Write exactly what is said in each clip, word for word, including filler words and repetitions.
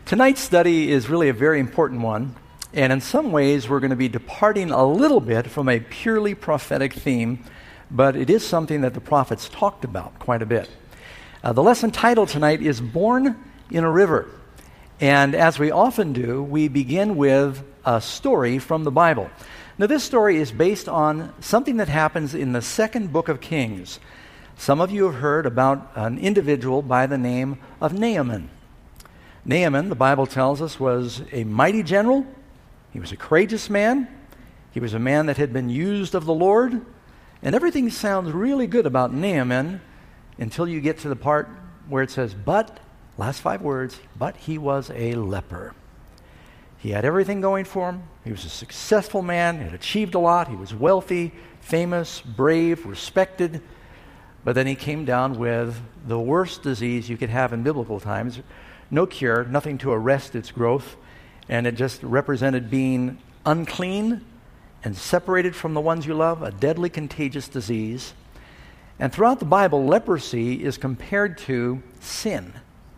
Tonight's study is really a very important one, and in some ways we're going to be departing a little bit from a purely prophetic theme, but it is something that the prophets talked about quite a bit. Uh, the lesson title tonight is Born in a River, and as we often do, we begin with a story from the Bible. Now this story is based on something that happens in the second book of Kings. Some of you have heard about an individual by the name of Naaman. Naaman, the Bible tells us, was a mighty general. He was a courageous man. He was a man that had been used of the Lord. And everything sounds really good about Naaman until you get to the part where it says, but, last five words, but he was a leper. He had everything going for him. He was a successful man, had achieved a lot. He was wealthy, famous, brave, respected. But then he came down with the worst disease you could have in biblical times. No cure, nothing to arrest its growth, and it just represented being unclean and separated from the ones you love, a deadly contagious disease. And throughout the Bible, leprosy is compared to sin.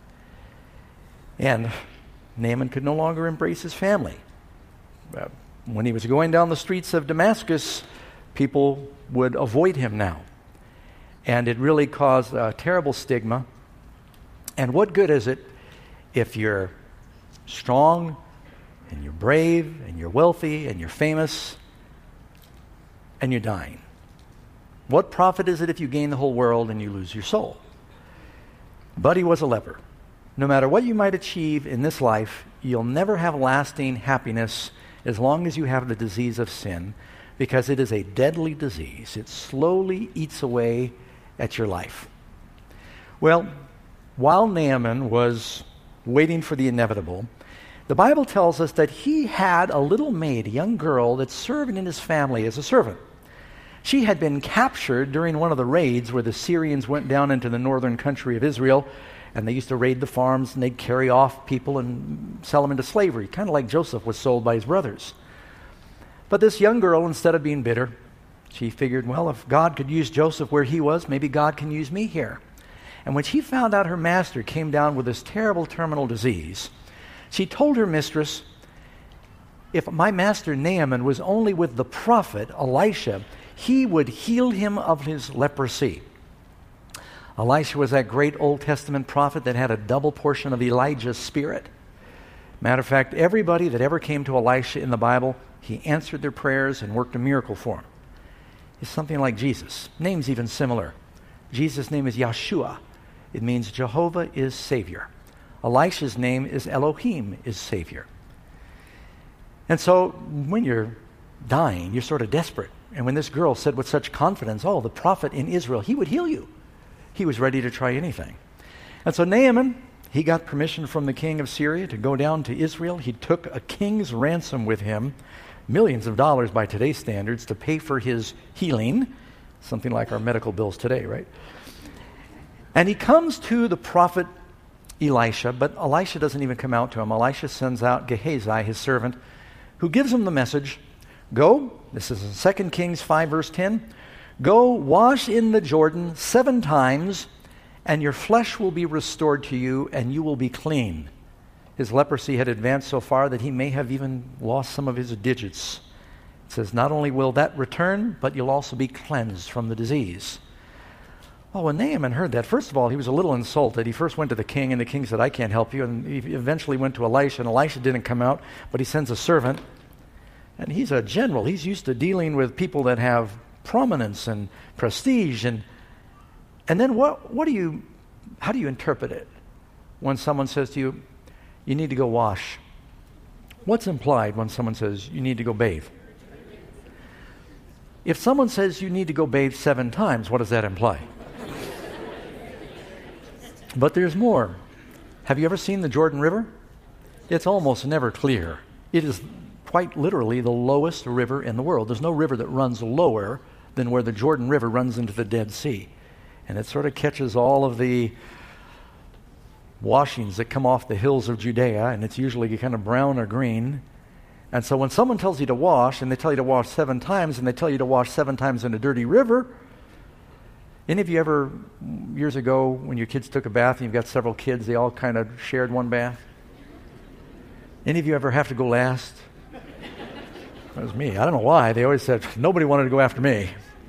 And Naaman could no longer embrace his family. Uh, when he was going down the streets of Damascus, people would avoid him now. And it really caused a terrible stigma. And what good is it if you're strong and you're brave and you're wealthy and you're famous and you're dying? What profit is it if you gain the whole world and you lose your soul? But he was a leper. No matter what you might achieve in this life, you'll never have lasting happiness as long as you have the disease of sin, because it is a deadly disease. It slowly eats away at your life. Well, while Naaman was waiting for the inevitable, the Bible tells us that he had a little maid, a young girl, that served in his family as a servant. She had been captured during one of the raids where the Syrians went down into the northern country of Israel, and they used to raid the farms, and they'd carry off people and sell them into slavery, kind of like Joseph was sold by his brothers. But this young girl, instead of being bitter, she figured, well, if God could use Joseph where he was, maybe God can use me here. And when she found out her master came down with this terrible terminal disease, she told her mistress, if my master Naaman was only with the prophet Elisha, he would heal him of his leprosy. Elisha was that great Old Testament prophet that had a double portion of Elijah's spirit. Matter of fact, everybody that ever came to Elisha in the Bible, he answered their prayers and worked a miracle for them. It's something like Jesus. Name's even similar. Jesus' name is Yeshua. It means Jehovah is Savior. Elisha's name is Elohim is Savior. And so when you're dying, you're sort of desperate. And when this girl said with such confidence, oh, the prophet in Israel, he would heal you, he was ready to try anything. And so Naaman, he got permission from the king of Syria to go down to Israel. He took a king's ransom with him, millions of dollars by today's standards, to pay for his healing, something like our medical bills today, right? And he comes to the prophet Elisha, but Elisha doesn't even come out to him. Elisha sends out Gehazi, his servant, who gives him the message, go, this is in Second Kings five, verse ten, go wash in the Jordan seven times, and your flesh will be restored to you, and you will be clean. His leprosy had advanced so far that he may have even lost some of his digits. It says, not only will that return, but you'll also be cleansed from the disease. Well, when Naaman heard that, first of all, he was a little insulted. He first went to the king, and the king said, I can't help you. And he eventually went to Elisha, and Elisha didn't come out, but he sends a servant. And he's a general. He's used to dealing with people that have prominence and prestige. And and then what, what do you, how do you interpret it when someone says to you, you need to go wash? What's implied when someone says you need to go bathe? If someone says you need to go bathe seven times, what does that imply? But there's more. Have you ever seen the Jordan River? It's almost never clear. It is quite literally the lowest river in the world. There's no river that runs lower than where the Jordan River runs into the Dead Sea. And it sort of catches all of the washings that come off the hills of Judea, and it's usually kind of brown or green. And so when someone tells you to wash, and they tell you to wash seven times, and they tell you to wash seven times in a dirty river, any of you ever, years ago, when your kids took a bath, and you've got several kids, they all kind of shared one bath? Any of you ever have to go last? That was me. I don't know why. They always said, nobody wanted to go after me.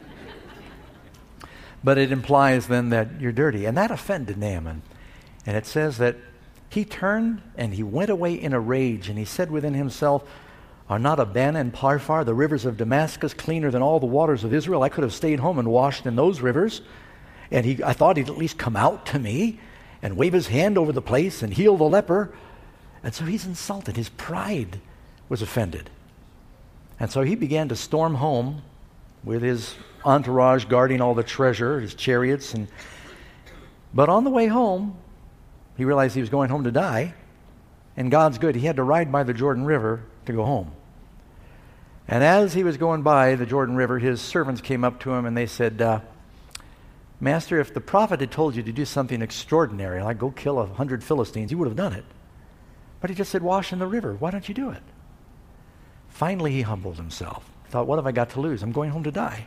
But it implies then that you're dirty. And that offended Naaman. And it says that he turned and he went away in a rage, and he said within himself, are not Abana and Pharpar, the rivers of Damascus, cleaner than all the waters of Israel? I could have stayed home and washed in those rivers. And he, I thought he'd at least come out to me and wave his hand over the place and heal the leper. And so he's insulted. His pride was offended. And so he began to storm home with his entourage guarding all the treasure, his chariots. And but on the way home, he realized he was going home to die. And God's good. He had to ride by the Jordan River to go home. And as he was going by the Jordan River, his servants came up to him and they said, uh, Master, if the prophet had told you to do something extraordinary, like go kill a hundred Philistines, you would have done it. But he just said, wash in the river. Why don't you do it? Finally, he humbled himself. Thought, what have I got to lose? I'm going home to die.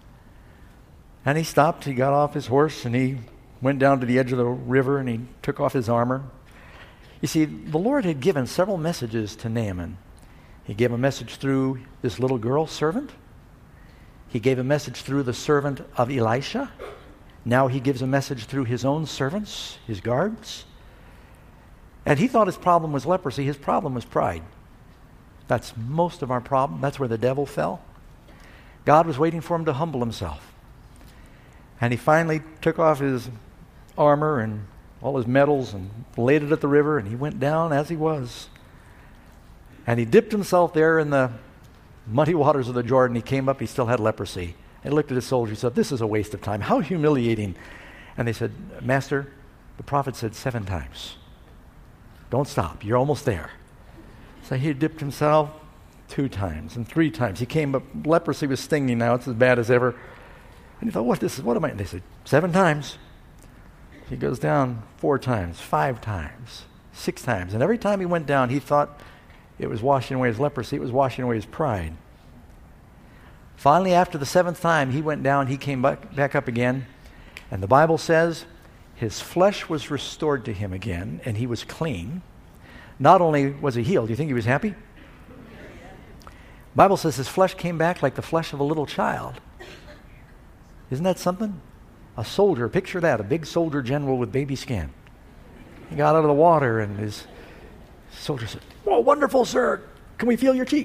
And he stopped. He got off his horse and he went down to the edge of the river and he took off his armor. You see, the Lord had given several messages to Naaman. He gave a message through this little girl servant. He gave a message through the servant of Elisha. Now he gives a message through his own servants, his guards. And he thought his problem was leprosy. His problem was pride. That's most of our problem. That's where the devil fell. God was waiting for him to humble himself. And he finally took off his armor and all his medals and laid it at the river, and he went down as he was. And he dipped himself there in the muddy waters of the Jordan. He came up, he still had leprosy. And he looked at his soldiers and said, this is a waste of time. How humiliating. And they said, Master, the prophet said seven times. Don't stop. You're almost there. So he dipped himself two times and three times. He came up, leprosy was stinging now. It's as bad as ever. And he thought, what this is? What am I? And they said, seven times. He goes down four times, five times, six times. And every time he went down, he thought it was washing away his leprosy. It was washing away his pride. Finally, after the seventh time, he went down. He came back, back up again. And the Bible says his flesh was restored to him again, and he was clean. Not only was he healed, do you think he was happy? The Bible says his flesh came back like the flesh of a little child. Isn't that something? A soldier, picture that, a big soldier general with baby skin. He got out of the water and his soldier said, "Oh, wonderful, sir. Can we feel your cheek?"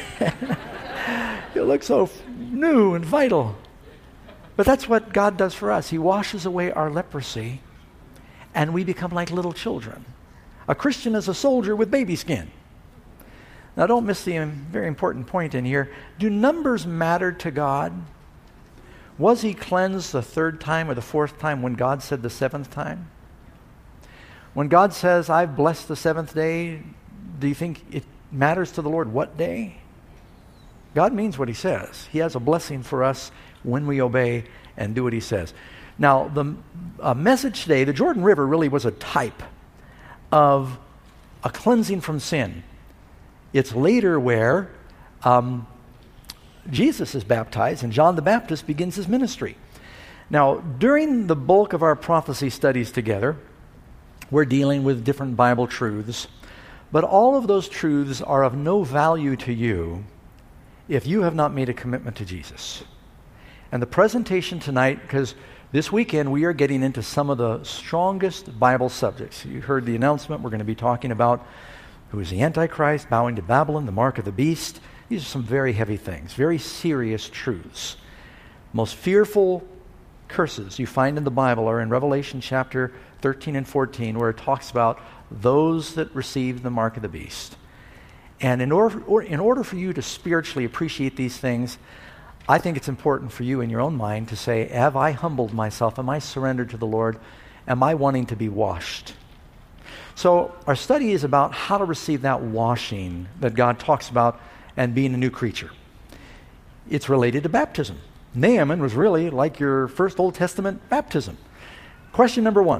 You look so f- new and vital. But that's what God does for us. He washes away our leprosy and we become like little children. A Christian is a soldier with baby skin. Now don't miss the um, very important point in here. Do numbers matter to God? Was he cleansed the third time or the fourth time when God said the seventh time? When God says, I've blessed the seventh day, do you think it matters to the Lord what day? God means what he says. He has a blessing for us when we obey and do what he says. Now, the uh, message today, the Jordan River really was a type of a cleansing from sin. It's later where um, Jesus is baptized and John the Baptist begins his ministry. Now, during the bulk of our prophecy studies together, we're dealing with different Bible truths, but all of those truths are of no value to you if you have not made a commitment to Jesus. And the presentation tonight, because this weekend we are getting into some of the strongest Bible subjects. You heard the announcement. We're going to be talking about who is the Antichrist, bowing to Babylon, the mark of the beast. These are some very heavy things, very serious truths. Most fearful curses you find in the Bible are in Revelation chapter thirteen and fourteen, where it talks about those that receive the mark of the beast. And in order, or in order for you to spiritually appreciate these things, I think it's important for you in your own mind to say, have I humbled myself? Am I surrendered to the Lord? Am I wanting to be washed? So our study is about how to receive that washing that God talks about and being a new creature. It's related to baptism. Naaman was really like your first Old Testament baptism. Question number one.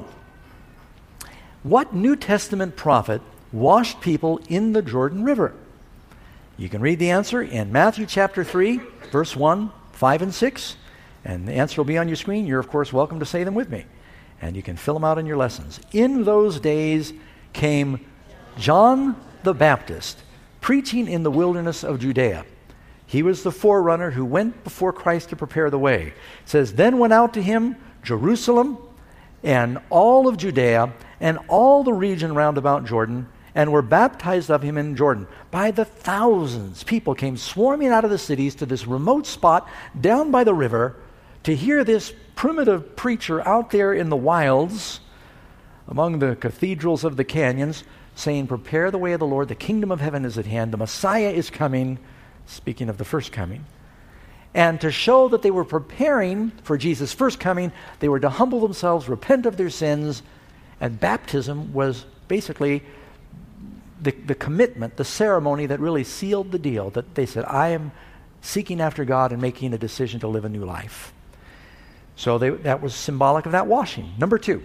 What New Testament prophet washed people in the Jordan River? You can read the answer in Matthew chapter three, verse one, five, and six. And the answer will be on your screen. You're, of course, welcome to say them with me. And you can fill them out in your lessons. In those days came John the the Baptist, preaching in the wilderness of Judea. He was the forerunner who went before Christ to prepare the way. It says, then went out to him Jerusalem and all of Judea and all the region round about Jordan, and were baptized of him in Jordan. By the thousands, people came swarming out of the cities to this remote spot down by the river to hear this primitive preacher out there in the wilds among the cathedrals of the canyons saying, prepare the way of the Lord, the kingdom of heaven is at hand, the Messiah is coming, speaking of the first coming. And to show that they were preparing for Jesus' first coming, they were to humble themselves, repent of their sins, and baptism was basically the, the commitment, the ceremony that really sealed the deal, that they said, I am seeking after God and making a decision to live a new life. So they, that was symbolic of that washing. Number two,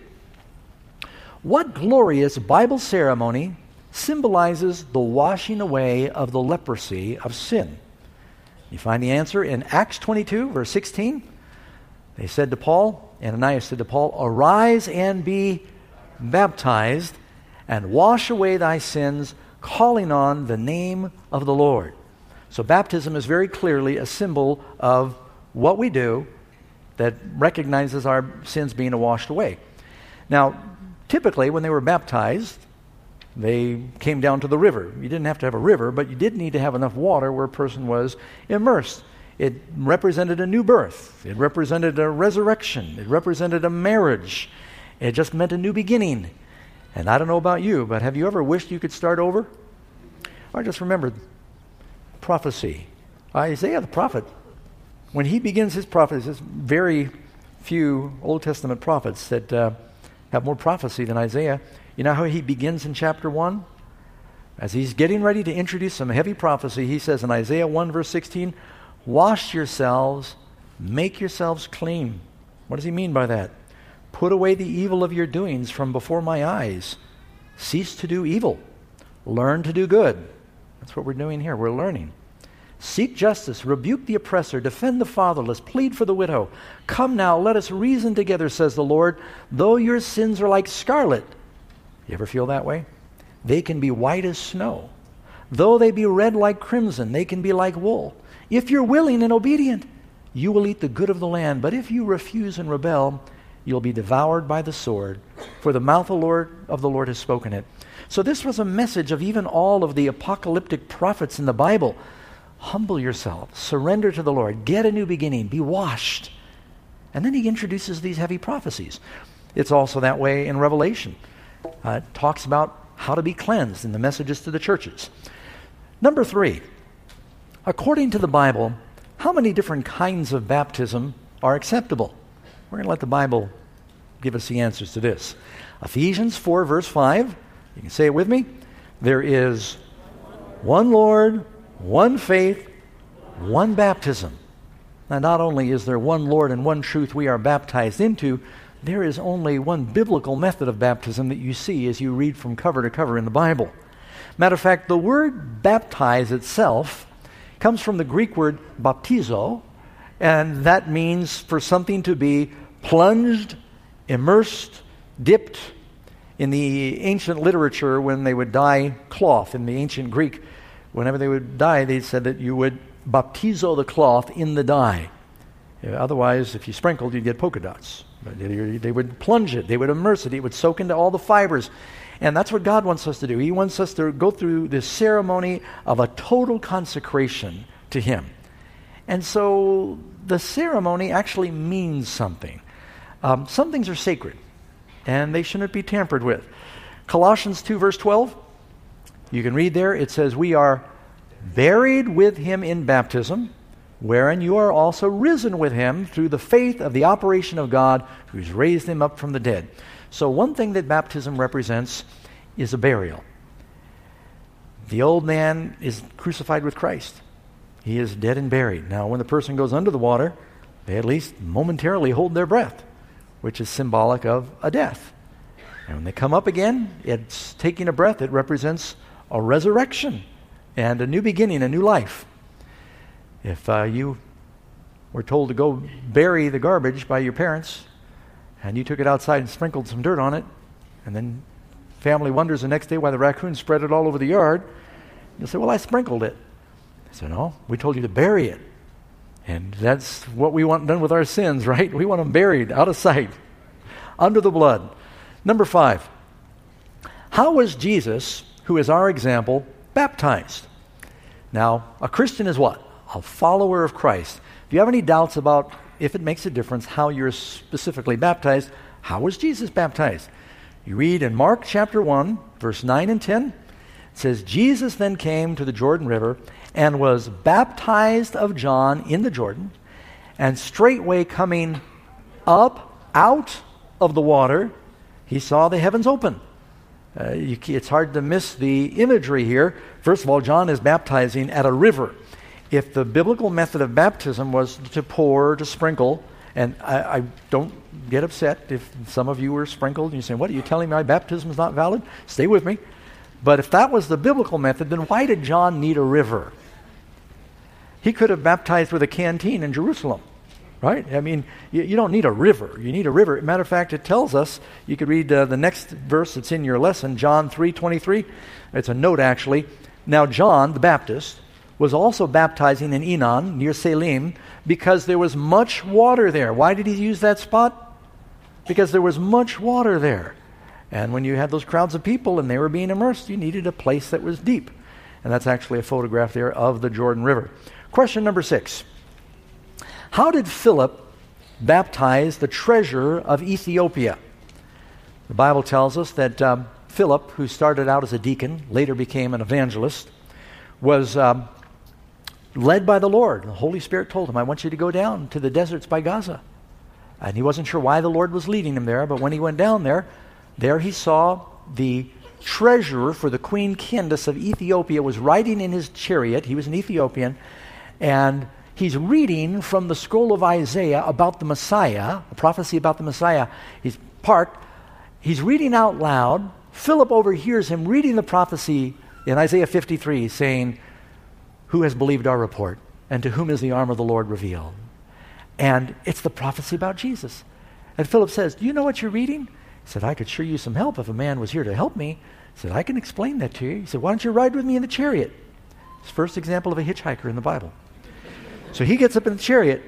what glorious Bible ceremony symbolizes the washing away of the leprosy of sin? You find the answer in Acts twenty-two, verse sixteen. They said to Paul, Ananias said to Paul, arise and be baptized and wash away thy sins, calling on the name of the Lord. So baptism is very clearly a symbol of what we do that recognizes our sins being washed away. Now, typically when they were baptized, they came down to the river. You didn't have to have a river, but you did need to have enough water where a person was immersed. It represented a new birth. It represented a resurrection. It represented a marriage. It just meant a new beginning. And I don't know about you, but have you ever wished you could start over? I just remembered prophecy. Isaiah the prophet, when he begins his prophecy, there's very few Old Testament prophets that uh, have more prophecy than Isaiah. You know how he begins in chapter one? As he's getting ready to introduce some heavy prophecy, he says in Isaiah one verse sixteen, wash yourselves, make yourselves clean. What does he mean by that? Put away the evil of your doings from before my eyes. Cease to do evil. Learn to do good. That's what we're doing here. We're learning. Seek justice, rebuke the oppressor, defend the fatherless, plead for the widow. Come now, let us reason together, says the Lord. Though your sins are like scarlet, you ever feel that way? They can be white as snow. Though they be red like crimson, they can be like wool. If you're willing and obedient, you will eat the good of the land. But if you refuse and rebel, you'll be devoured by the sword, for the mouth of the Lord, of the Lord has spoken it. So this was a message of even all of the apocalyptic prophets in the Bible. Humble yourself, surrender to the Lord, get a new beginning, be washed. And then he introduces these heavy prophecies. It's also that way in Revelation. Uh, it talks about how to be cleansed in the messages to the churches. Number three, according to the Bible, how many different kinds of baptism are acceptable? We're going to let the Bible give us the answers to this. Ephesians four, verse five. You can say it with me. There is one Lord, one faith, one baptism. Now, not only is there one Lord and one truth we are baptized into, there is only one biblical method of baptism that you see as you read from cover to cover in the Bible. Matter of fact, the word baptize itself comes from the Greek word baptizo, and that means for something to be plunged, immersed, dipped. In the ancient literature, when they would dye cloth, in the ancient Greek, whenever they would dye, they said that you would baptizo the cloth in the dye. Otherwise, if you sprinkled, you'd get polka dots. But they would plunge it, they would immerse it, it would soak into all the fibers. And that's what God wants us to do. He wants us to go through this ceremony of a total consecration to Him. And so the ceremony actually means something. Um, some things are sacred, and they shouldn't be tampered with. Colossians two, verse twelve, you can read there, it says, we are buried with Him in baptism, wherein you are also risen with Him through the faith of the operation of God, who's raised Him up from the dead. So one thing that baptism represents is a burial. The old man is crucified with Christ. He is dead and buried. Now, when the person goes under the water, they at least momentarily hold their breath, which is symbolic of a death. And when they come up again, it's taking a breath. It represents a resurrection and a new beginning, a new life. If uh, you were told to go bury the garbage by your parents, and you took it outside and sprinkled some dirt on it, and then family wonders the next day why the raccoons spread it all over the yard. You'll say, well, I sprinkled it. I said, no, we told you to bury it. And that's what we want done with our sins, right? We want them buried, out of sight, under the blood. Number five, how was Jesus, who is our example, baptized? Now, a Christian is what? A follower of Christ. If you have any doubts about if it makes a difference how you're specifically baptized, how was Jesus baptized? You read in Mark chapter one, verse nine and ten, it says, Jesus then came to the Jordan River and was baptized of John in the Jordan, and straightway coming up out of the water, he saw the heavens open. Uh, you, it's hard to miss the imagery here. First of all, John is baptizing at a river. If the biblical method of baptism was to pour, to sprinkle, and I, I don't get upset if some of you were sprinkled and you say, what, are you telling me my baptism is not valid? Stay with me. But if that was the biblical method, then why did John need a river? He could have baptized with a canteen in Jerusalem, right? I mean, you, you don't need a river. You need a river. Matter of fact, it tells us, you could read uh, the next verse that's in your lesson, John three twenty-three. It's a note, actually. Now, John, the Baptist, was also baptizing in Enon, near Salim, because there was much water there. Why did he use that spot? Because there was much water there. And when you had those crowds of people and they were being immersed, you needed a place that was deep. And that's actually a photograph there of the Jordan River. Question number six. How did Philip baptize the treasurer of Ethiopia? The Bible tells us that um, Philip, who started out as a deacon, later became an evangelist, was um, led by the Lord. The Holy Spirit told him, I want you to go down to the deserts by Gaza. And he wasn't sure why the Lord was leading him there, but when he went down there, there he saw the treasurer for the Queen Candace of Ethiopia was riding in his chariot. He was an Ethiopian. And he's reading from the scroll of Isaiah about the Messiah, a prophecy about the Messiah. He's parked. He's reading out loud. Philip overhears him reading the prophecy in Isaiah fifty-three, saying, who has believed our report? And to whom is the arm of the Lord revealed? And it's the prophecy about Jesus. And Philip says, do you know what you're reading? He said, I could sure use some help if a man was here to help me. He said, I can explain that to you. He said, why don't you ride with me in the chariot? It's the first example of a hitchhiker in the Bible. So he gets up in the chariot,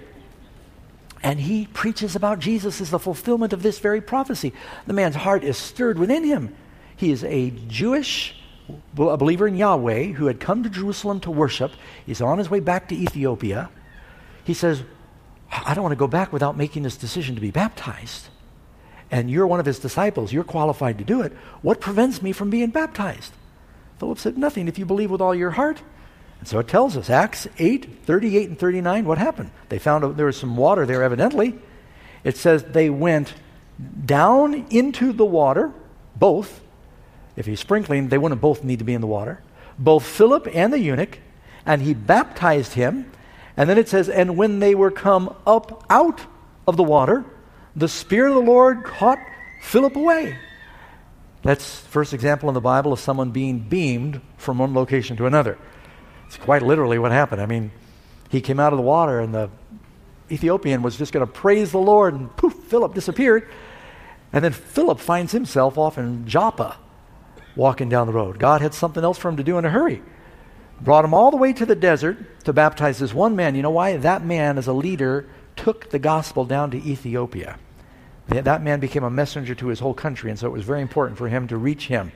and he preaches about Jesus as the fulfillment of this very prophecy. The man's heart is stirred within him. He is a Jewish a believer in Yahweh who had come to Jerusalem to worship. He's on his way back to Ethiopia. He says, I don't want to go back without making this decision to be baptized. And you're one of his disciples. You're qualified to do it. What prevents me from being baptized? Philip said, nothing if you believe with all your heart. And so it tells us, Acts eight, thirty-eight and thirty-nine, what happened? They found out there was some water there evidently. It says they went down into the water, both. If he's sprinkling, they wouldn't both need to be in the water. Both Philip and the eunuch, and he baptized him. And then it says, and when they were come up out of the water, the Spirit of the Lord caught Philip away. That's the first example in the Bible of someone being beamed from one location to another. It's quite literally what happened. I mean, he came out of the water and the Ethiopian was just going to praise the Lord, and poof, Philip disappeared. And then Philip finds himself off in Joppa walking down the road. God had something else for him to do in a hurry. Brought him all the way to the desert to baptize this one man. You know why? That man, as a leader, took the gospel down to Ethiopia. That man became a messenger to his whole country, and so it was very important for him to reach him.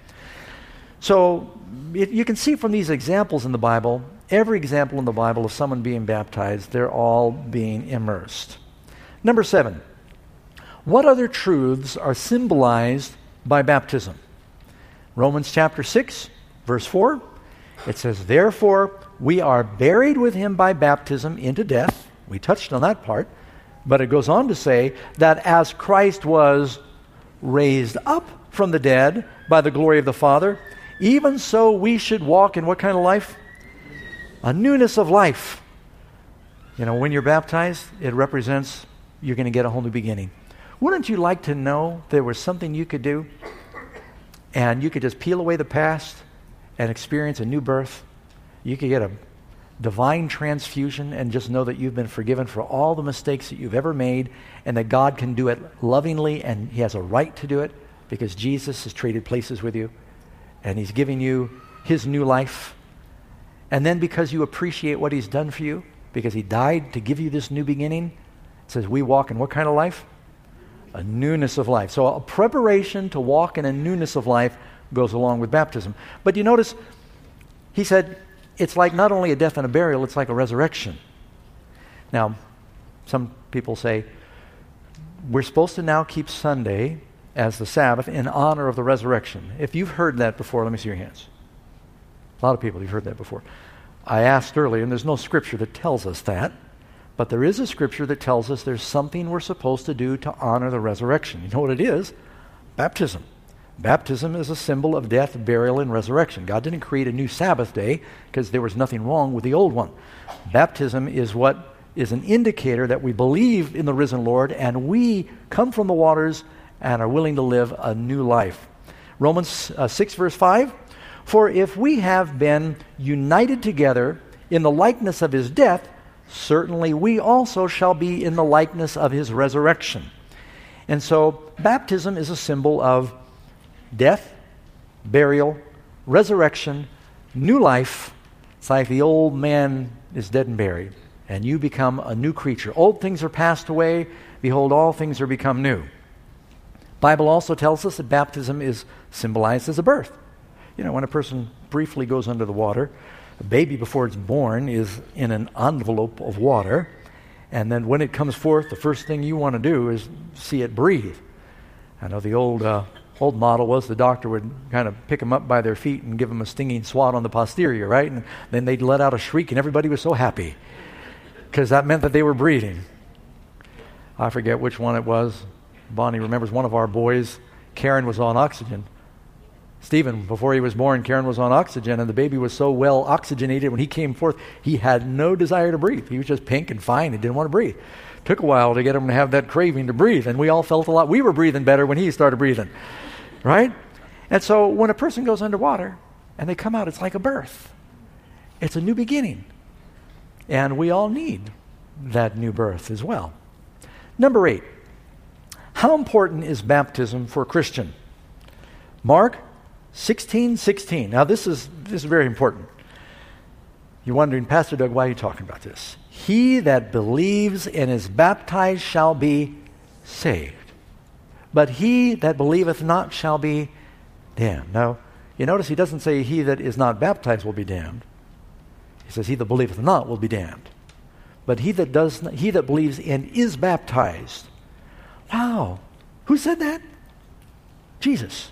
So it, you can see from these examples in the Bible, every example in the Bible of someone being baptized, they're all being immersed. Number seven, what other truths are symbolized by baptism? Romans chapter six, verse four, it says, therefore we are buried with him by baptism into death. We touched on that part. But it goes on to say that as Christ was raised up from the dead by the glory of the Father, even so we should walk in what kind of life? A newness of life. You know, when you're baptized, it represents you're going to get a whole new beginning. Wouldn't you like to know there was something you could do and you could just peel away the past and experience a new birth? You could get a divine transfusion and just know that you've been forgiven for all the mistakes that you've ever made, and that God can do it lovingly and he has a right to do it. because Jesus has traded places with you and he's giving you his new life. And then because you appreciate what he's done for you, because he died to give you this new beginning, it says we walk in what kind of life? A newness of life. So a preparation to walk in a newness of life goes along with baptism. But you notice, he said, it's like not only a death and a burial, it's like a resurrection. Now, some people say, we're supposed to now keep Sunday as the Sabbath in honor of the resurrection. If you've heard that before, let me see your hands. A lot of people, you've heard that before. I asked earlier, and there's no scripture that tells us that, but there is a scripture that tells us there's something we're supposed to do to honor the resurrection. You know what it is? Baptism. Baptism is a symbol of death, burial, and resurrection. God didn't create a new Sabbath day because there was nothing wrong with the old one. Baptism is what is an indicator that we believe in the risen Lord and we come from the waters and are willing to live a new life. Romans uh, six verse five, for if we have been united together in the likeness of his death, certainly we also shall be in the likeness of his resurrection. And so baptism is a symbol of death, burial, resurrection, new life. It's like the old man is dead and buried, and you become a new creature. Old things are passed away. Behold, all things are become new. Bible also tells us that baptism is symbolized as a birth. You know, when a person briefly goes under the water, a baby before it's born is in an envelope of water, and then when it comes forth, the first thing you want to do is see it breathe. I know the old uh, old model was the doctor would kind of pick them up by their feet and give them a stinging swat on the posterior, right? And then they'd let out a shriek, and everybody was so happy because that meant that they were breathing. I forget which one it was. Bonnie remembers one of our boys, Karen, was on oxygen. Stephen, before he was born, Karen was on oxygen, and the baby was so well oxygenated when he came forth, he had no desire to breathe. He was just pink and fine and didn't want to breathe. Took a while to get him to have that craving to breathe, and we all felt a lot. We were breathing better when he started breathing, right? And so when a person goes underwater and they come out, it's like a birth. It's a new beginning, and we all need that new birth as well. Number eight, how important is baptism for a Christian? Mark sixteen sixteen. Now this is this is very important. You're wondering, Pastor Doug, why are you talking about this? He that believes and is baptized shall be saved, but he that believeth not shall be damned. Now, you notice he doesn't say he that is not baptized will be damned. He says he that believeth not will be damned. But he that does not, he that believes and is baptized. Wow. Who said that? Jesus.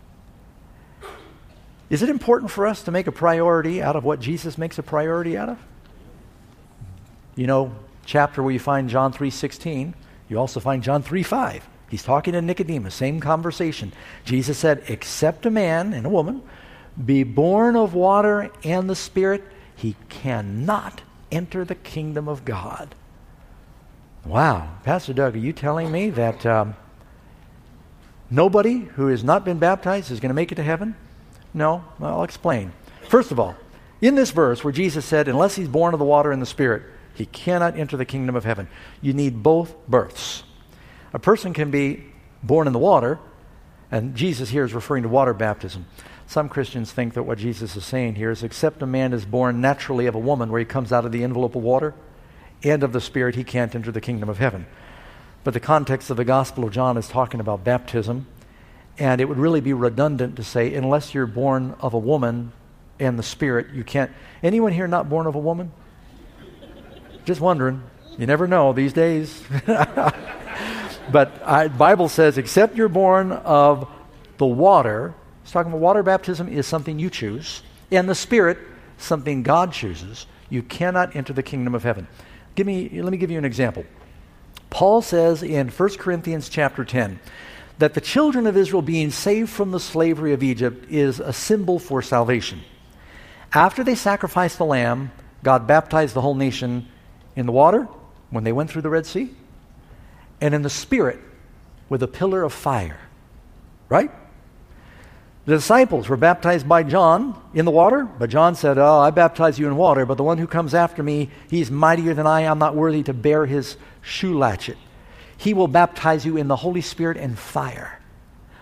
Is it important for us to make a priority out of what Jesus makes a priority out of? You know, chapter where you find John three sixteen, you also find John three five. He's talking to Nicodemus, same conversation. Jesus said, except a man and a woman be born of water and the Spirit, he cannot enter the kingdom of God. Wow. Pastor Doug, are you telling me that um, nobody who has not been baptized is going to make it to heaven? No, I'll explain. First of all, in this verse where Jesus said, unless he's born of the water and the Spirit, he cannot enter the kingdom of heaven. You need both births. A person can be born in the water, and Jesus here is referring to water baptism. Some Christians think that what Jesus is saying here is, except a man is born naturally of a woman, where he comes out of the envelope of water and of the Spirit, he can't enter the kingdom of heaven. But the context of the Gospel of John is talking about baptism, and it would really be redundant to say, unless you're born of a woman and the Spirit, you can't. Anyone here not born of a woman? Just wondering. You never know these days. But the Bible says, except you're born of the water, it's talking about water baptism is something you choose, and the Spirit, something God chooses, you cannot enter the kingdom of heaven. Give me, let me give you an example. Paul says in First Corinthians chapter ten, that the children of Israel being saved from the slavery of Egypt is a symbol for salvation. After they sacrificed the lamb, God baptized the whole nation in the water when they went through the Red Sea, and in the Spirit with a pillar of fire. Right? The disciples were baptized by John in the water, but John said, oh, I baptize you in water, but the one who comes after me, he's mightier than I. I'm not worthy to bear his shoe latchet. He will baptize you in the Holy Spirit and fire.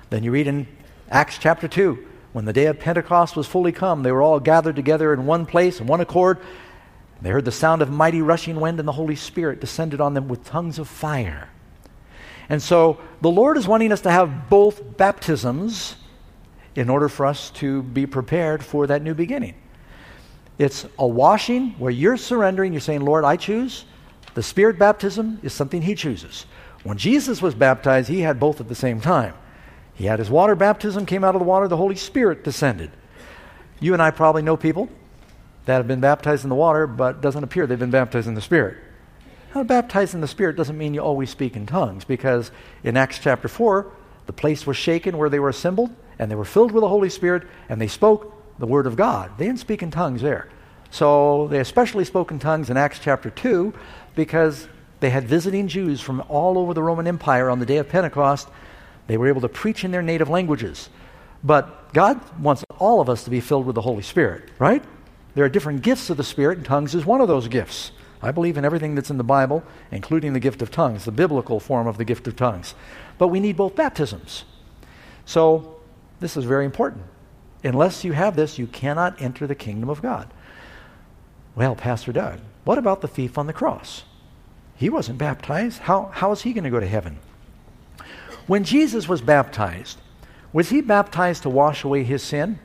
Then you read in Acts chapter two, when the day of Pentecost was fully come, they were all gathered together in one place, in one accord. They heard the sound of mighty rushing wind, and the Holy Spirit descended on them with tongues of fire. And so the Lord is wanting us to have both baptisms in order for us to be prepared for that new beginning. It's a washing where you're surrendering, you're saying, Lord, I choose. The Spirit baptism is something He chooses. When Jesus was baptized, He had both at the same time. He had His water baptism, came out of the water, the Holy Spirit descended. You and I probably know people that have been baptized in the water, but it doesn't appear they've been baptized in the Spirit. Now, baptized in the Spirit doesn't mean you always speak in tongues, because in Acts chapter four, the place was shaken where they were assembled, and they were filled with the Holy Spirit, and they spoke the Word of God. They didn't speak in tongues there. So they especially spoke in tongues in Acts chapter two, because they had visiting Jews from all over the Roman Empire on the day of Pentecost. They were able to preach in their native languages. But God wants all of us to be filled with the Holy Spirit, right? There are different gifts of the Spirit, and tongues is one of those gifts. I believe in everything that's in the Bible, including the gift of tongues, the biblical form of the gift of tongues. But we need both baptisms. So this is very important. Unless you have this, you cannot enter the kingdom of God. Well, Pastor Doug, what about the thief on the cross? He wasn't baptized. How, how is he going to go to heaven? When Jesus was baptized, was he baptized to wash away his sin?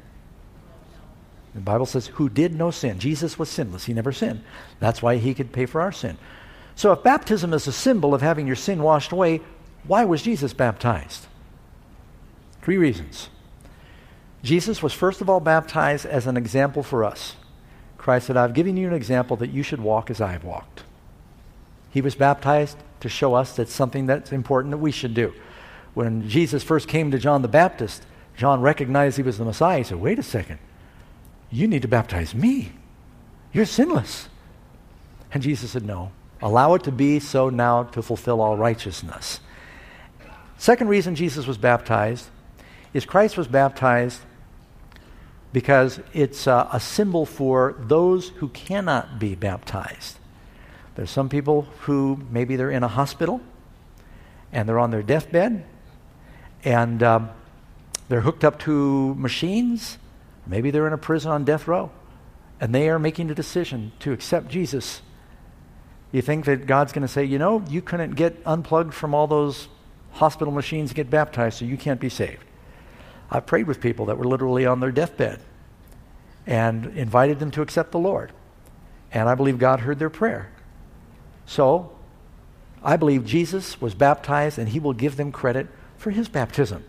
The Bible says, who did no sin. Jesus was sinless. He never sinned. That's why he could pay for our sin. So if baptism is a symbol of having your sin washed away, why was Jesus baptized? Three reasons. Jesus was first of all baptized as an example for us. Christ said, I've given you an example that you should walk as I have walked. He was baptized to show us that's something that's important that we should do. When Jesus first came to John the Baptist, John recognized he was the Messiah. He said, wait a second. You need to baptize me. You're sinless. And Jesus said, no. Allow it to be so now to fulfill all righteousness. Second reason Jesus was baptized is Christ was baptized because it's uh, a symbol for those who cannot be baptized. There's some people who maybe they're in a hospital and they're on their deathbed and um, they're hooked up to machines. Maybe they're in a prison on death row and they are making a decision to accept Jesus. You think that God's going to say, you know, you couldn't get unplugged from all those hospital machines to get baptized, so you can't be saved. I've prayed with people that were literally on their deathbed and invited them to accept the Lord. And I believe God heard their prayer. So, I believe Jesus was baptized and he will give them credit for his baptism.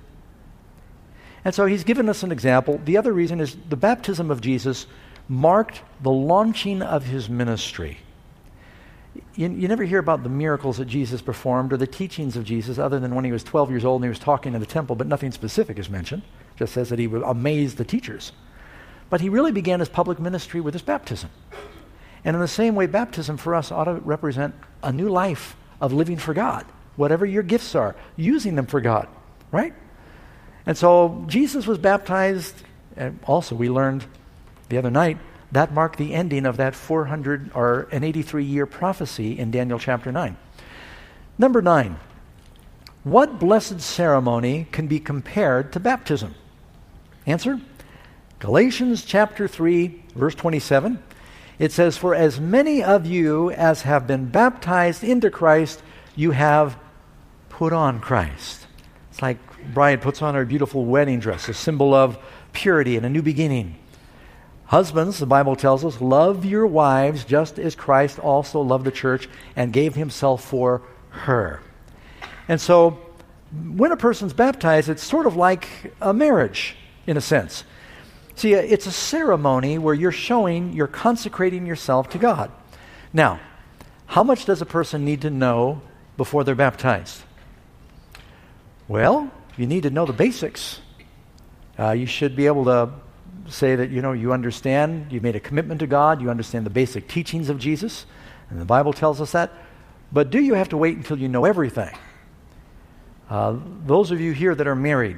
And so he's given us an example. The other reason is the baptism of Jesus marked the launching of his ministry. You, you never hear about the miracles that Jesus performed or the teachings of Jesus other than when he was twelve years old and he was talking in the temple, but nothing specific is mentioned. It just says that he amazed the teachers. But he really began his public ministry with his baptism. And in the same way, baptism for us ought to represent a new life of living for God. Whatever your gifts are, using them for God, right? And so Jesus was baptized, and also we learned the other night, that marked the ending of that four hundred or an eighty-three year prophecy in Daniel chapter nine. Number nine, what blessed ceremony can be compared to baptism? Answer, Galatians chapter three, verse twenty-seven. It says, for as many of you as have been baptized into Christ, you have put on Christ. It's like bride puts on her beautiful wedding dress, a symbol of purity and a new beginning. Husbands, the Bible tells us, love your wives just as Christ also loved the church and gave himself for her. And so when a person's baptized, it's sort of like a marriage in a sense. See, it's a ceremony where you're showing, you're consecrating yourself to God. Now, how much does a person need to know before they're baptized? Well, you need to know the basics. Uh, you should be able to say that, you know, you understand, you've made a commitment to God, you understand the basic teachings of Jesus, and the Bible tells us that. But do you have to wait until you know everything? Uh, those of you here that are married,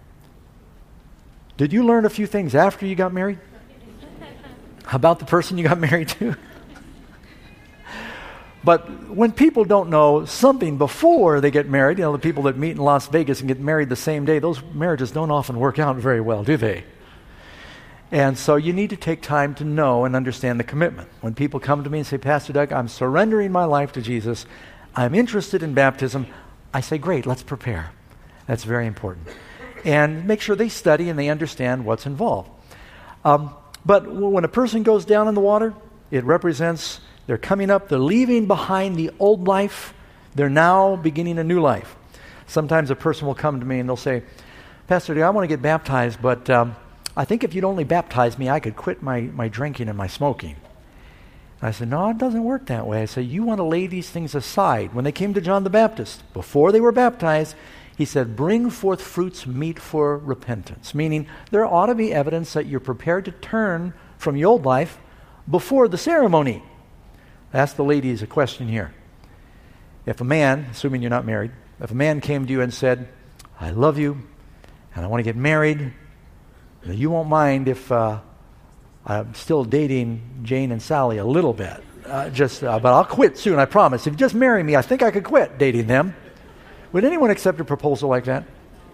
did you learn a few things after you got married? About the person you got married to? But when people don't know something before they get married, you know, the people that meet in Las Vegas and get married the same day, those marriages don't often work out very well, do they? And so you need to take time to know and understand the commitment. When people come to me and say, Pastor Doug, I'm surrendering my life to Jesus, I'm interested in baptism, I say, great, let's prepare. That's very important. And make sure they study and they understand what's involved. Um, but when a person goes down in the water, it represents they're coming up, they're leaving behind the old life, they're now beginning a new life. Sometimes a person will come to me and they'll say, Pastor, I want to get baptized, but um, I think if you'd only baptize me, I could quit my, my drinking and my smoking. And I said, no, it doesn't work that way. I said, you want to lay these things aside. When they came to John the Baptist, before they were baptized, he said, bring forth fruits meet for repentance, meaning there ought to be evidence that you're prepared to turn from the old life before the ceremony. Ask the ladies a question here. If a man, assuming you're not married, if a man came to you and said, I love you, and I want to get married, you won't mind if uh, I'm still dating Jane and Sally a little bit, uh, just, uh, but I'll quit soon, I promise. If you just marry me, I think I could quit dating them. Would anyone accept a proposal like that?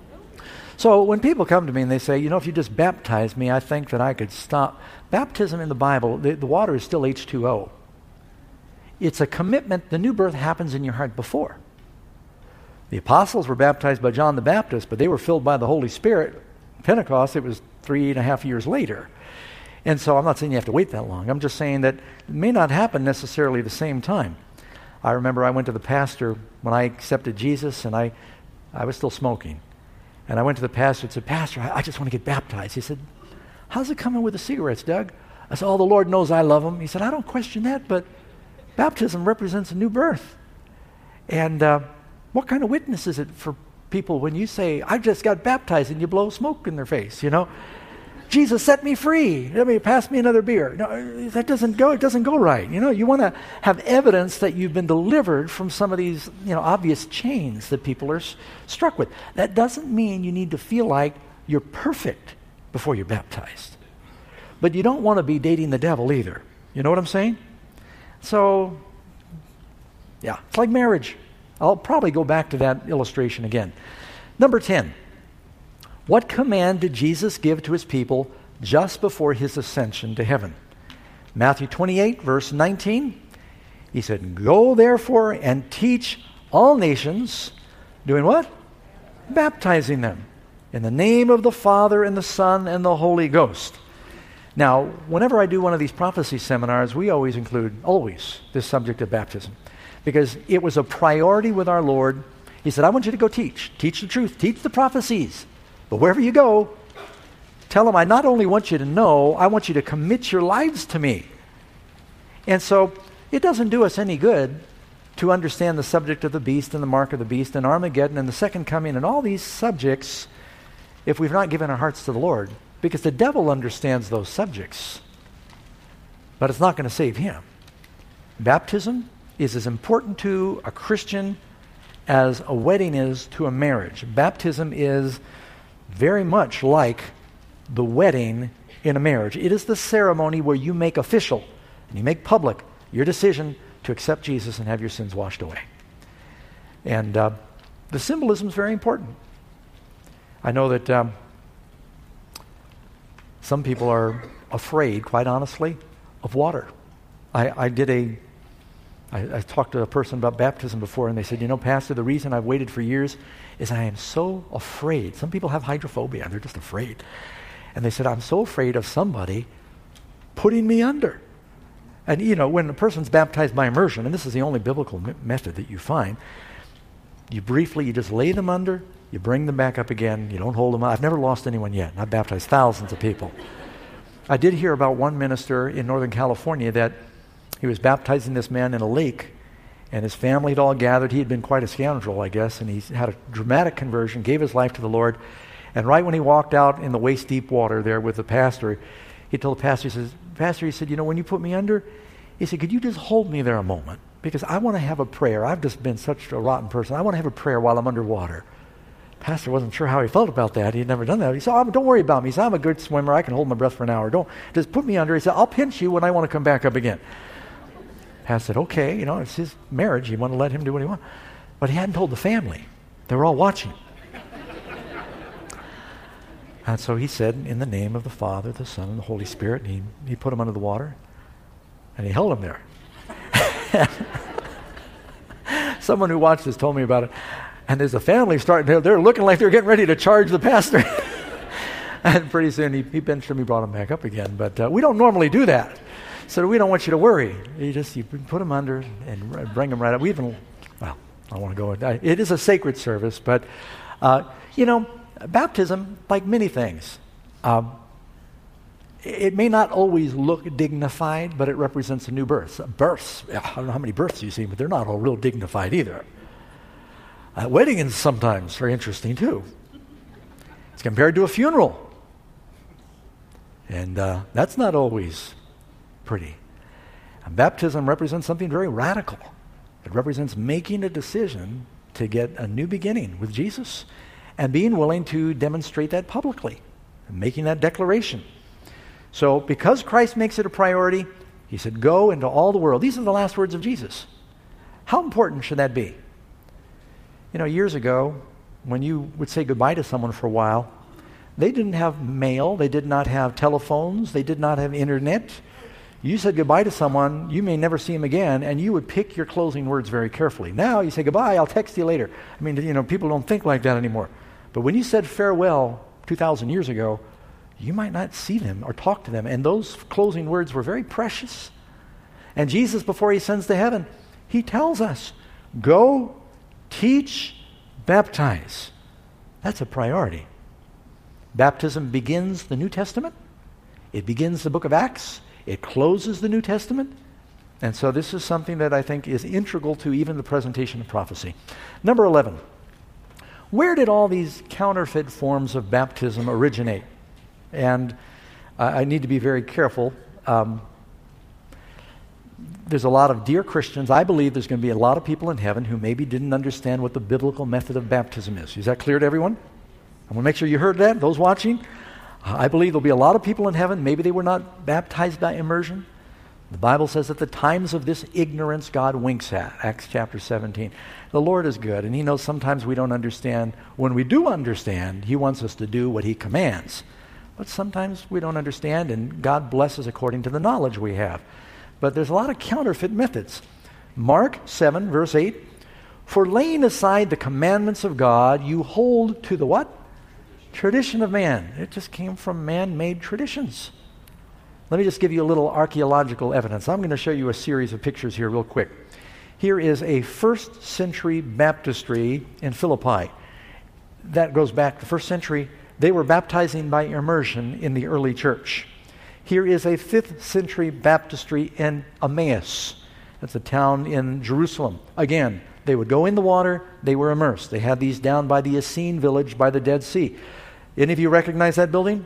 So when people come to me and they say, you know, if you just baptize me, I think that I could stop. Baptism in the Bible, the, the water is still H two O. It's a commitment. The new birth happens in your heart before. The apostles were baptized by John the Baptist, but they were filled by the Holy Spirit. Pentecost, it was three and a half years later. And so I'm not saying you have to wait that long. I'm just saying that it may not happen necessarily the same time. I remember I went to the pastor when I accepted Jesus, and I, I was still smoking. And I went to the pastor and said, Pastor, I, I just want to get baptized. He said, how's it coming with the cigarettes, Doug? I said, oh, the Lord knows I love him. He said, I don't question that, but baptism represents a new birth. And uh, what kind of witness is it for people when you say, I just got baptized, and you blow smoke in their face, you know? Jesus set me free. I mean, pass me another beer. No, that doesn't go, it doesn't go right. You know, you want to have evidence that you've been delivered from some of these, you know, obvious chains that people are s- struck with. That doesn't mean you need to feel like you're perfect before you're baptized. But you don't want to be dating the devil either. You know what I'm saying? So, yeah, it's like marriage. I'll probably go back to that illustration again. Number ten. What command did Jesus give to his people just before his ascension to heaven? Matthew twenty-eight, verse nineteen. He said, go therefore and teach all nations, doing what? Baptizing them in the name of the Father and the Son and the Holy Ghost. Now, whenever I do one of these prophecy seminars, we always include, always, this subject of baptism. Because it was a priority with our Lord. He said, I want you to go teach. Teach the truth. Teach the prophecies. But wherever you go, tell them, I not only want you to know, I want you to commit your lives to me. And so it doesn't do us any good to understand the subject of the beast and the mark of the beast and Armageddon and the second coming and all these subjects if we've not given our hearts to the Lord. Because the devil understands those subjects, but it's not going to save him. Baptism is as important to a Christian as a wedding is to a marriage. Baptism is very much like the wedding in a marriage. It is the ceremony where you make official and you make public your decision to accept Jesus and have your sins washed away. And uh, the symbolism is very important. I know that um, some people are afraid, quite honestly, of water. I, I did a, I, I talked to a person about baptism before, and they said, you know, Pastor, the reason I've waited for years is I am so afraid. Some people have hydrophobia. They're just afraid. And they said, I'm so afraid of somebody putting me under. And, you know, when a person's baptized by immersion, and this is the only biblical m- method that you find, you briefly, you just lay them under, you bring them back up again, you don't hold them up. I've never lost anyone yet, and I've baptized thousands of people. I did hear about one minister in Northern California that he was baptizing this man in a lake, and his family had all gathered. He had been quite a scoundrel, I guess, and he had a dramatic conversion, gave his life to the Lord. And right when he walked out in the waist-deep water there with the pastor, he told the pastor, he says, Pastor, he said, you know, when you put me under, he said, could you just hold me there a moment? Because I want to have a prayer. I've just been such a rotten person. I want to have a prayer while I'm underwater. Pastor wasn't sure how he felt about that. He had never done that. He said, oh, don't worry about me. He said, I'm a good swimmer. I can hold my breath for an hour. Don't just put me under. He said, I'll pinch you when I want to come back up again. Pastor said, okay, you know, it's his marriage. You want to let him do what he wants. But he hadn't told the family. They were all watching. And so he said, in the name of the Father, the Son, and the Holy Spirit, and he, he put him under the water, and he held him there. Someone who watched this told me about it. And there's a family starting, they're, they're looking like they're getting ready to charge the pastor. And pretty soon he, he benched him, he brought him back up again. But uh, we don't normally do that. So we don't want you to worry. You just you put him under and bring him right up. We even, well, I don't want to go. It is a sacred service, but, uh, you know, baptism, like many things, um, it may not always look dignified, but it represents a new birth. Births, I don't know how many births you see, but they're not all real dignified either. Uh, weddings sometimes are interesting too. It's compared to a funeral. And uh, that's not always pretty. And baptism represents something very radical. It represents making a decision to get a new beginning with Jesus and being willing to demonstrate that publicly and making that declaration. So because Christ makes it a priority, he said, go into all the world. These are the last words of Jesus. How important should that be? You know, years ago, when you would say goodbye to someone for a while, they didn't have mail, they did not have telephones, they did not have internet. You said goodbye to someone, you may never see him again, and you would pick your closing words very carefully. Now you say goodbye, I'll text you later. I mean, you know, people don't think like that anymore. But when you said farewell two thousand years ago, you might not see them or talk to them. And those closing words were very precious. And Jesus, before he ascends to heaven, he tells us, go, teach, baptize. That's a priority. Baptism begins the New Testament. It begins the book of Acts. It closes the New Testament. And so this is something that I think is integral to even the presentation of prophecy. Number eleven. Where did all these counterfeit forms of baptism originate? And uh, I need to be very careful. Um, there's a lot of dear Christians. I believe there's going to be a lot of people in heaven who maybe didn't understand what the biblical method of baptism is. Is that clear to everyone? I want to make sure you heard that, those watching. Uh, I believe there'll be a lot of people in heaven. Maybe they were not baptized by immersion. The Bible says that the times of this ignorance God winks at, Acts chapter seventeen. The Lord is good, and he knows sometimes we don't understand. When we do understand, he wants us to do what he commands. But sometimes we don't understand, and God blesses according to the knowledge we have. But there's a lot of counterfeit methods. Mark seven, verse eight, for laying aside the commandments of God, you hold to the what? Tradition of man. It just came from man-made traditions. Let me just give you a little archaeological evidence. I'm going to show you a series of pictures here real quick. Here is a first century baptistry in Philippi. That goes back to the first century. They were baptizing by immersion in the early church. Here is a fifth century baptistry in Emmaus. That's a town in Jerusalem. Again, they would go in the water, they were immersed. They had these down by the Essene village by the Dead Sea. Any of you recognize that building?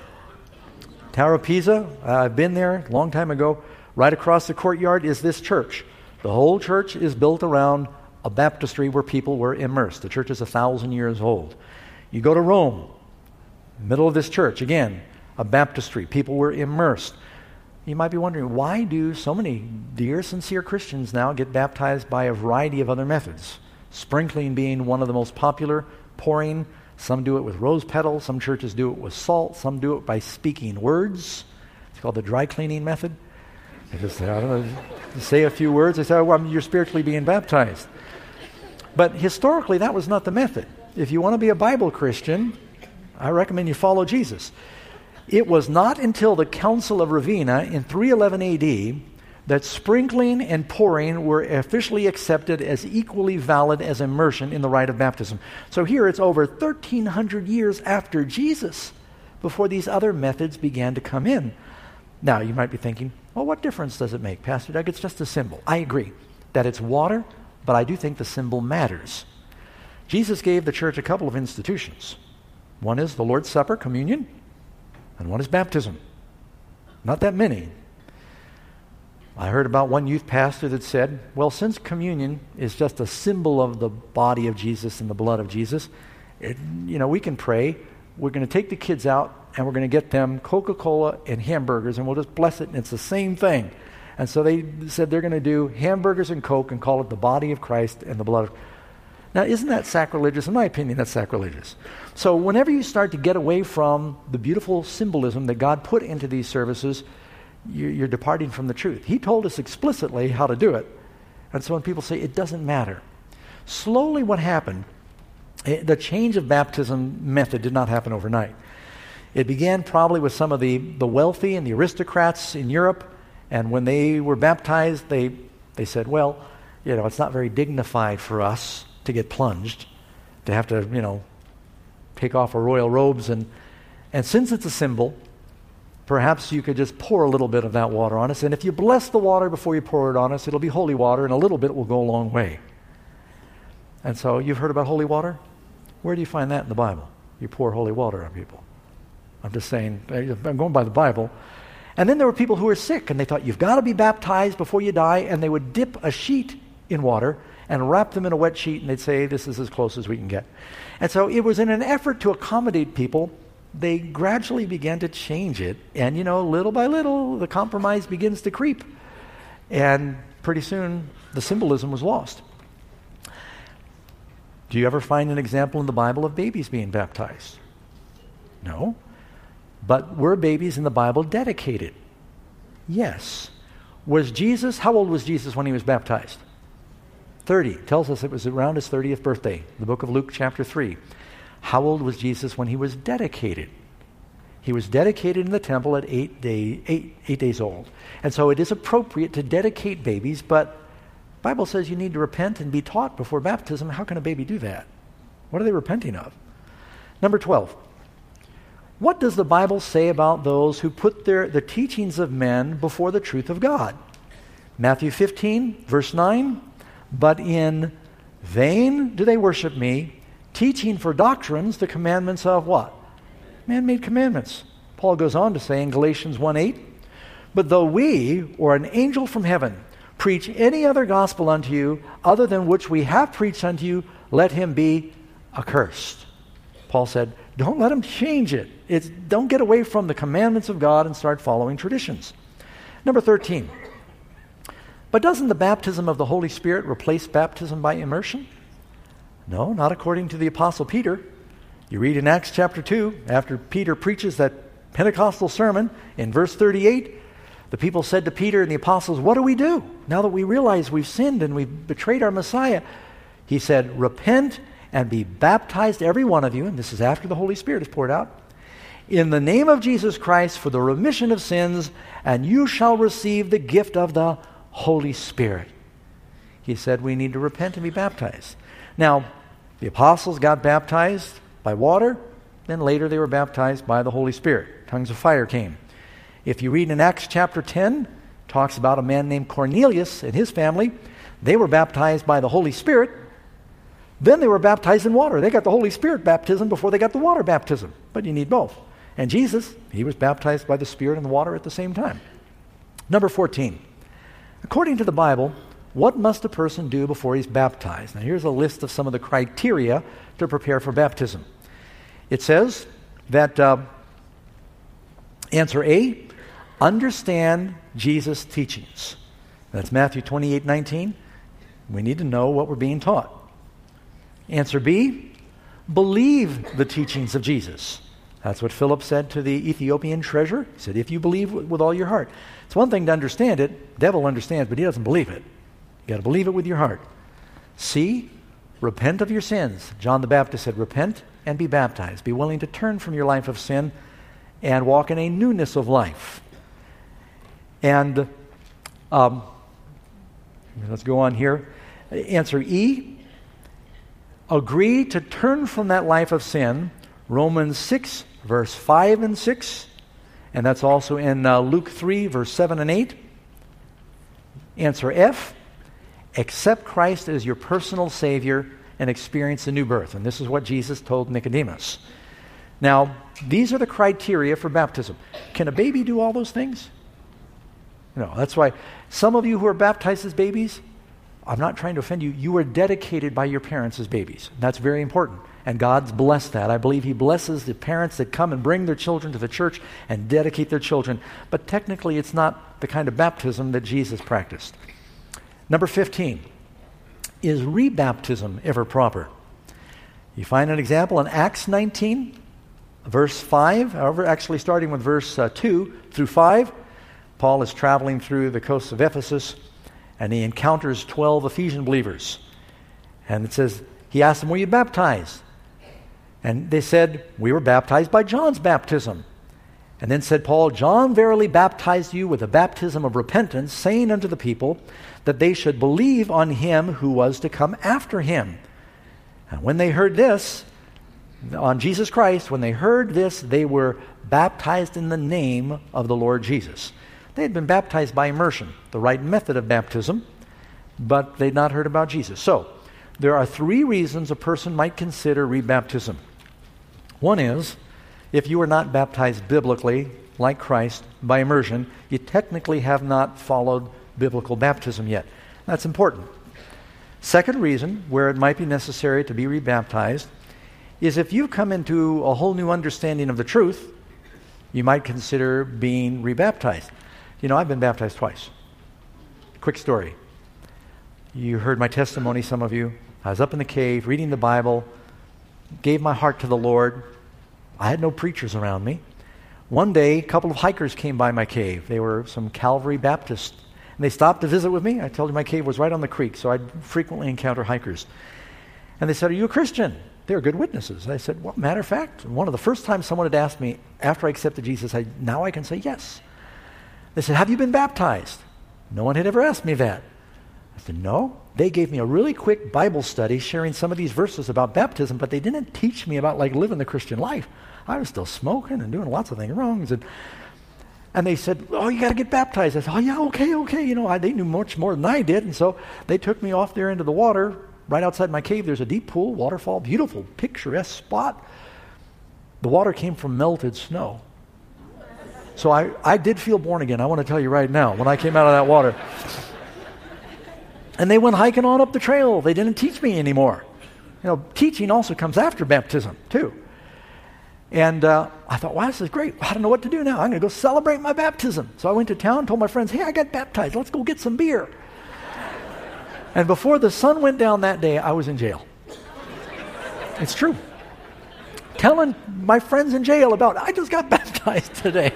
Tower of Pisa. Uh, I've been there a long time ago. Right across the courtyard is this church. The whole church is built around a baptistry where people were immersed. The church is a thousand years old. You go to Rome, middle of this church, again, a baptistry. People were immersed. You might be wondering, why do so many dear, sincere Christians now get baptized by a variety of other methods? Sprinkling being one of the most popular, pouring. Some do it with rose petals. Some churches do it with salt. Some do it by speaking words. It's called the dry cleaning method. They just I don't know, say a few words. They say, oh, well, you're spiritually being baptized. But historically, that was not the method. If you want to be a Bible Christian, I recommend you follow Jesus. It was not until the Council of Ravenna in three eleven A D that sprinkling and pouring were officially accepted as equally valid as immersion in the rite of baptism. So here it's over thirteen hundred years after Jesus before these other methods began to come in. Now, you might be thinking, well, what difference does it make, Pastor Doug? It's just a symbol. I agree that it's water, but I do think the symbol matters. Jesus gave the church a couple of institutions. One is the Lord's Supper, communion, and one is baptism. Not that many. I heard about one youth pastor that said, well, since communion is just a symbol of the body of Jesus and the blood of Jesus, it, you know, we can pray. We're going to take the kids out and we're going to get them Coca-Cola and hamburgers and we'll just bless it and it's the same thing. And so they said they're going to do hamburgers and Coke and call it the body of Christ and the blood of... Now, isn't that sacrilegious? In my opinion, that's sacrilegious. So whenever you start to get away from the beautiful symbolism that God put into these services, you- you're departing from the truth. He told us explicitly how to do it. And so when people say it doesn't matter, slowly what happened, it, the change of baptism method did not happen overnight. It began probably with some of the, the wealthy and the aristocrats in Europe, and when they were baptized, they, they said, well, you know, it's not very dignified for us to get plunged, to have to, you know, take off our royal robes. And, and since it's a symbol, perhaps you could just pour a little bit of that water on us. And if you bless the water before you pour it on us, it'll be holy water, and a little bit will go a long way. And so you've heard about holy water? Where do you find that in the Bible? You pour holy water on people. I'm just saying, I'm going by the Bible. And then there were people who were sick, and they thought, you've got to be baptized before you die, and they would dip a sheet in water and wrap them in a wet sheet, and they'd say, this is as close as we can get. And so it was in an effort to accommodate people, they gradually began to change it. And, you know, little by little, the compromise begins to creep. And pretty soon, the symbolism was lost. Do you ever find an example in the Bible of babies being baptized? No. But were babies in the Bible dedicated? Yes. Was Jesus, how old was Jesus when he was baptized? thirty. It tells us it was around his thirtieth birthday, the book of Luke chapter three. How old was Jesus when he was dedicated? He was dedicated in the temple at eight, day, eight, eight days old. And so it is appropriate to dedicate babies, but the Bible says you need to repent and be taught before baptism. How can a baby do that? What are they repenting of? Number twelve. What does the Bible say about those who put their, the teachings of men before the truth of God? Matthew fifteen, verse nine. But in vain do they worship me, teaching for doctrines the commandments of what? Man-made commandments. Paul goes on to say in Galatians one eight, but though we, or an angel from heaven, preach any other gospel unto you, other than which we have preached unto you, let him be accursed. Paul said, don't let him change it. It's, don't get away from the commandments of God and start following traditions. Number thirteen. But doesn't the baptism of the Holy Spirit replace baptism by immersion? No, not according to the Apostle Peter. You read in Acts chapter two, after Peter preaches that Pentecostal sermon, in verse thirty-eight, the people said to Peter and the apostles, what do we do now that we realize we've sinned and we've betrayed our Messiah? He said, repent and be baptized, every one of you, and this is after the Holy Spirit is poured out, in the name of Jesus Christ for the remission of sins, and you shall receive the gift of the Holy Spirit. He said we need to repent and be baptized. Now, the apostles got baptized by water, then later they were baptized by the Holy Spirit. Tongues of fire came. If you read in Acts chapter ten, it talks about a man named Cornelius and his family. They were baptized by the Holy Spirit. Then they were baptized in water. They got the Holy Spirit baptism before they got the water baptism. But you need both. And Jesus, he was baptized by the Spirit and the water at the same time. Number fourteen. According to the Bible, what must a person do before he's baptized? Now here's a list of some of the criteria to prepare for baptism. It says that, uh, answer A, understand Jesus' teachings. That's Matthew twenty-eight nineteen. We need to know what we're being taught. Answer B, believe the teachings of Jesus. That's what Philip said to the Ethiopian treasurer. He said, if you believe with all your heart. It's one thing to understand it. The devil understands, but he doesn't believe it. You got to believe it with your heart. C, repent of your sins. John the Baptist said, repent and be baptized. Be willing to turn from your life of sin and walk in a newness of life. And um, let's go on here. Answer E, agree to turn from that life of sin. Romans six, verse five and six. And that's also in uh, Luke three, verse seven and eight. Answer F, accept Christ as your personal Savior and experience a new birth. And this is what Jesus told Nicodemus. Now, these are the criteria for baptism. Can a baby do all those things? No, that's why some of you who are baptized as babies, I'm not trying to offend you. You were dedicated by your parents as babies. That's very important. And God's blessed that. I believe he blesses the parents that come and bring their children to the church and dedicate their children. But technically, it's not the kind of baptism that Jesus practiced. Number fifteen, is rebaptism ever proper? You find an example in Acts nineteen, verse five, however, actually starting with verse uh, two through five. Paul is traveling through the coast of Ephesus, and he encounters twelve Ephesian believers. And it says, he asked them, were you baptized? And they said, we were baptized by John's baptism. And then said Paul, John verily baptized you with a baptism of repentance, saying unto the people that they should believe on him who was to come after him. And when they heard this, on Jesus Christ, when they heard this, they were baptized in the name of the Lord Jesus. They had been baptized by immersion, the right method of baptism, but they'd not heard about Jesus. So, there are three reasons a person might consider rebaptism. One is, if you are not baptized biblically, like Christ, by immersion, you technically have not followed biblical baptism yet. That's important. Second reason, where it might be necessary to be rebaptized, is if you've come into a whole new understanding of the truth, you might consider being rebaptized. You know, I've been baptized twice. Quick story. You heard my testimony, some of you. I was up in the cave, reading the Bible, gave my heart to the Lord. I had no preachers around me. One day, a couple of hikers came by my cave. They were some Calvary Baptists. And they stopped to visit with me. I told you my cave was right on the creek, so I'd frequently encounter hikers. And they said, are you a Christian? They were good witnesses. I said, well, matter of fact, one of the first times someone had asked me after I accepted Jesus, I, now I can say yes. They said, have you been baptized? No one had ever asked me that. I said, no. They gave me a really quick Bible study sharing some of these verses about baptism, but they didn't teach me about like living the Christian life. I was still smoking and doing lots of things wrong. And, and they said, oh, you got to get baptized. I said, oh, yeah, okay, okay. You know, I, they knew much more than I did. And so they took me off there into the water. Right outside my cave, there's a deep pool, waterfall, beautiful, picturesque spot. The water came from melted snow. So I, I did feel born again. I want to tell you right now, when I came out of that water. And they went hiking on up the trail. They didn't teach me anymore. You know, teaching also comes after baptism, too. And uh, I thought, wow, this is great. I don't know what to do now. I'm going to go celebrate my baptism. So I went to town, told my friends, hey, I got baptized. Let's go get some beer. And before the sun went down that day, I was in jail. It's true. Telling my friends in jail about, I just got baptized today.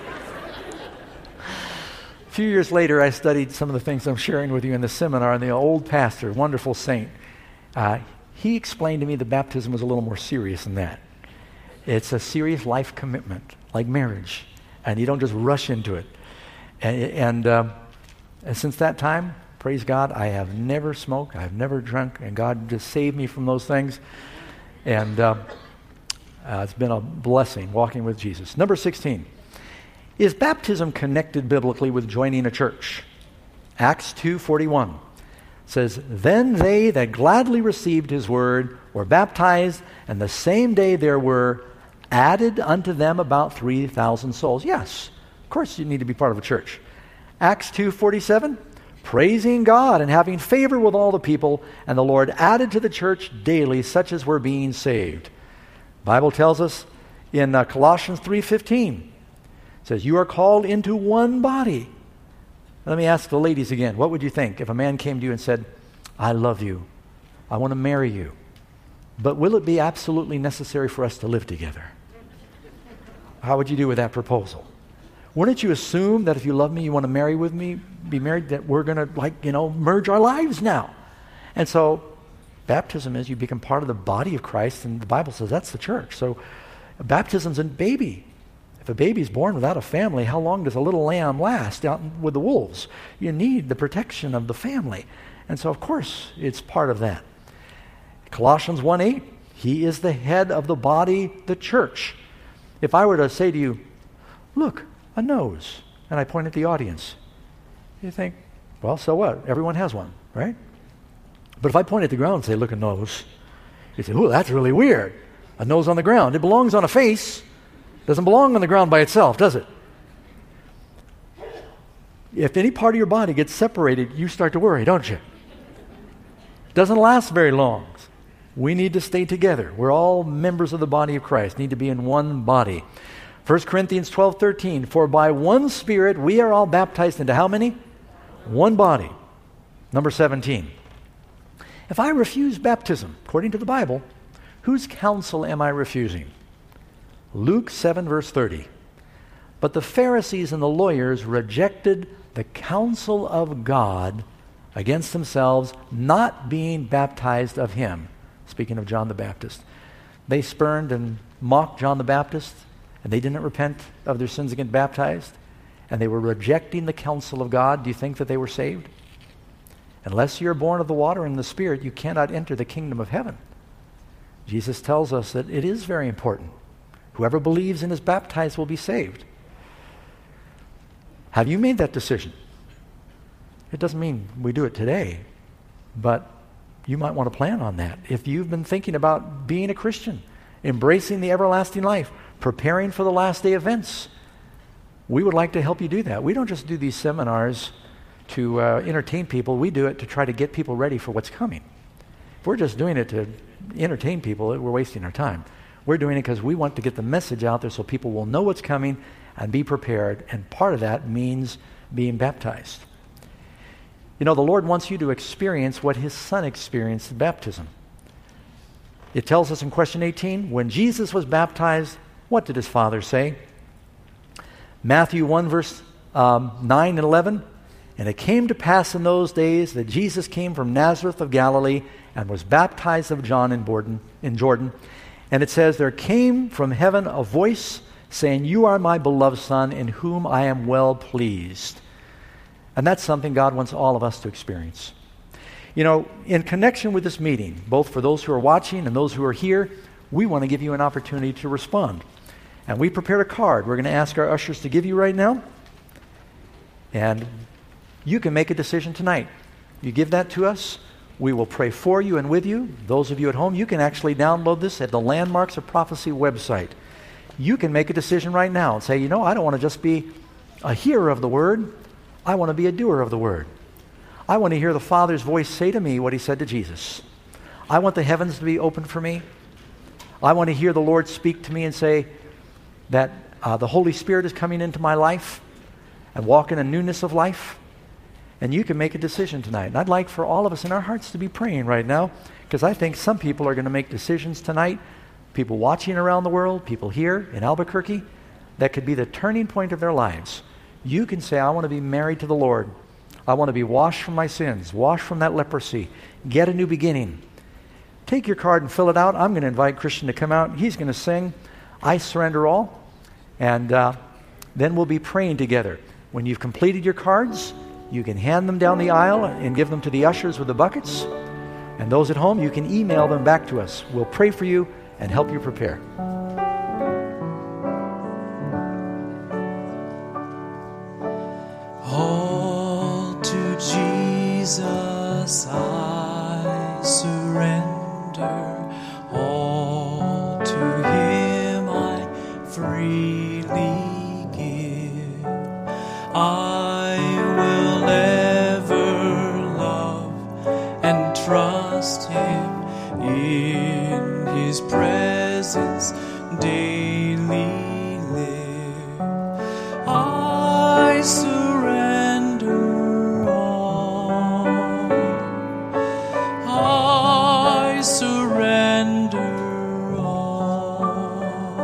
A few years later, I studied some of the things I'm sharing with you in the seminar, and the old pastor, wonderful saint, uh, he explained to me that baptism was a little more serious than that. It's a serious life commitment, like marriage, and you don't just rush into it. And, and, um, and since that time, praise God, I have never smoked, I've never drunk, and God just saved me from those things. And uh, uh, it's been a blessing walking with Jesus. Number sixteen. Is baptism connected biblically with joining a church? Acts two forty-one says, then they that gladly received his word were baptized, and the same day there were added unto them about three thousand souls. Yes, of course you need to be part of a church. Acts two forty-seven, praising God and having favor with all the people, and the Lord added to the church daily such as were being saved. The Bible tells us in uh, Colossians three fifteen, it says, you are called into one body. Let me ask the ladies again. What would you think if a man came to you and said, I love you. I want to marry you. But will it be absolutely necessary for us to live together? How would you do with that proposal? Wouldn't you assume that if you love me, you want to marry with me, be married, that we're going to, like, you know, merge our lives now? And so baptism is you become part of the body of Christ, and the Bible says that's the church. So baptism's a baby. If a baby's born without a family, how long does a little lamb last out with the wolves? You need the protection of the family. And so, of course, it's part of that. Colossians one eight, he is the head of the body, the church. If I were to say to you, look, a nose, and I point at the audience, you think, well, so what? Everyone has one, right? But if I point at the ground and say, look, a nose, you say, ooh, that's really weird. A nose on the ground. It belongs on a face. Doesn't belong on the ground by itself, does it? If any part of your body gets separated, you start to worry, don't you? Doesn't last very long. We need to stay together. We're all members of the body of Christ, need to be in one body. First Corinthians twelve thirteen, for by one Spirit we are all baptized into how many? One body. Number seventeen. If I refuse baptism, according to the Bible, whose counsel am I refusing? Luke seven, verse thirty. But the Pharisees and the lawyers rejected the counsel of God against themselves, not being baptized of him. Speaking of John the Baptist. They spurned and mocked John the Baptist, and they didn't repent of their sins and get baptized, and they were rejecting the counsel of God. Do you think that they were saved? Unless you're born of the water and the Spirit, you cannot enter the kingdom of heaven. Jesus tells us that it is very important. Whoever believes and is baptized will be saved. Have you made that decision? It doesn't mean we do it today, but you might want to plan on that. If you've been thinking about being a Christian, embracing the everlasting life, preparing for the last day events, we would like to help you do that. We don't just do these seminars to uh, entertain people. We do it to try to get people ready for what's coming. If we're just doing it to entertain people, we're wasting our time. We're doing it because we want to get the message out there so people will know what's coming and be prepared, and part of that means being baptized. You know, the Lord wants you to experience what his Son experienced in baptism. It tells us in question eighteen, when Jesus was baptized, what did his Father say? Matthew one, verse um, nine and eleven, and it came to pass in those days that Jesus came from Nazareth of Galilee and was baptized of John in Jordan, in Jordan. And it says, there came from heaven a voice saying, you are my beloved Son, in whom I am well pleased. And that's something God wants all of us to experience. You know, in connection with this meeting, both for those who are watching and those who are here, we want to give you an opportunity to respond. And we prepared a card we're going to ask our ushers to give you right now. And you can make a decision tonight. You give that to us. We will pray for you and with you. Those of you at home, you can actually download this at the Landmarks of Prophecy website. You can make a decision right now and say, you know, I don't want to just be a hearer of the word. I want to be a doer of the word. I want to hear the Father's voice say to me what he said to Jesus. I want the heavens to be open for me. I want to hear the Lord speak to me and say that uh, the Holy Spirit is coming into my life and walk in a newness of life. And you can make a decision tonight. And I'd like for all of us in our hearts to be praying right now, because I think some people are going to make decisions tonight, people watching around the world, people here in Albuquerque, that could be the turning point of their lives. You can say, I want to be married to the Lord. I want to be washed from my sins, washed from that leprosy, get a new beginning. Take your card and fill it out. I'm going to invite Christian to come out. He's going to sing, I Surrender All. And uh, then we'll be praying together. When you've completed your cards, you can hand them down the aisle and give them to the ushers with the buckets. And those at home, you can email them back to us. We'll pray for you and help you prepare. All to Jesus I surrender. All to him I freely give. I will ever love and trust him, in his presence daily live. I surrender all. I surrender all.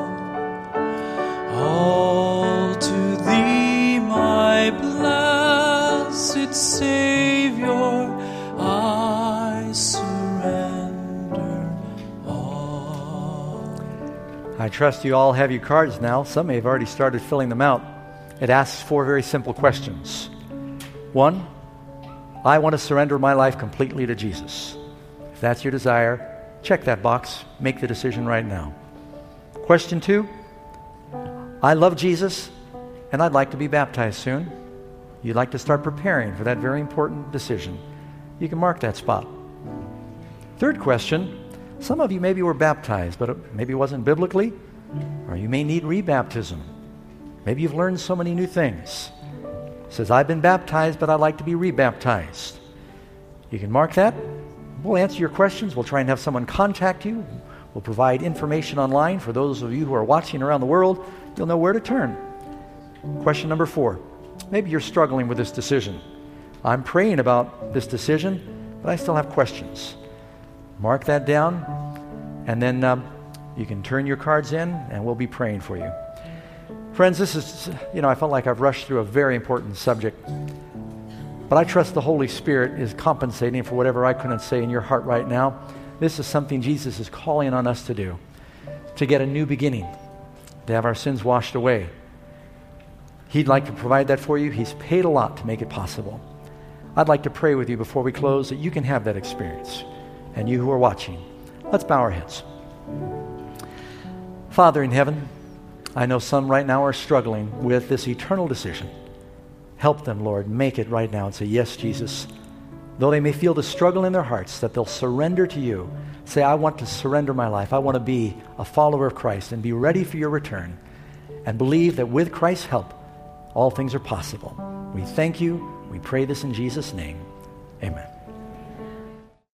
All to thee, my blessed Savior, I surrender all. I trust you all have your cards now. Some may have already started filling them out. It asks four very simple questions. One, I want to surrender my life completely to Jesus. If that's your desire, check that box. Make the decision right now. Question two, I love Jesus and I'd like to be baptized soon. You'd like to start preparing for that very important decision. You can mark that spot. Third question, some of you maybe were baptized, but it maybe it wasn't biblically, or you may need rebaptism. Maybe you've learned so many new things. It says, I've been baptized, but I'd like to be rebaptized. You can mark that. we'll answer your questions. We'll try and have someone contact you. We'll provide information online for those of you who are watching around the world. You'll know where to turn. Question number four. Maybe you're struggling with this decision. I'm praying about this decision, but I still have questions. Mark that down, and then um, you can turn your cards in, and we'll be praying for you. Friends, this is, you know, I felt like I've rushed through a very important subject, but I trust the Holy Spirit is compensating for whatever I couldn't say in your heart right now. This is something Jesus is calling on us to do, to get a new beginning, to have our sins washed away. He'd like to provide that for you. He's paid a lot to make it possible. I'd like to pray with you before we close that you can have that experience. And you who are watching, let's bow our heads. Father in heaven, I know some right now are struggling with this eternal decision. Help them, Lord. Make it right now and say, yes, Jesus. Though they may feel the struggle in their hearts, that they'll surrender to you. Say, I want to surrender my life. I want to be a follower of Christ and be ready for your return. And believe that with Christ's help, all things are possible. We thank you. We pray this in Jesus' name. Amen.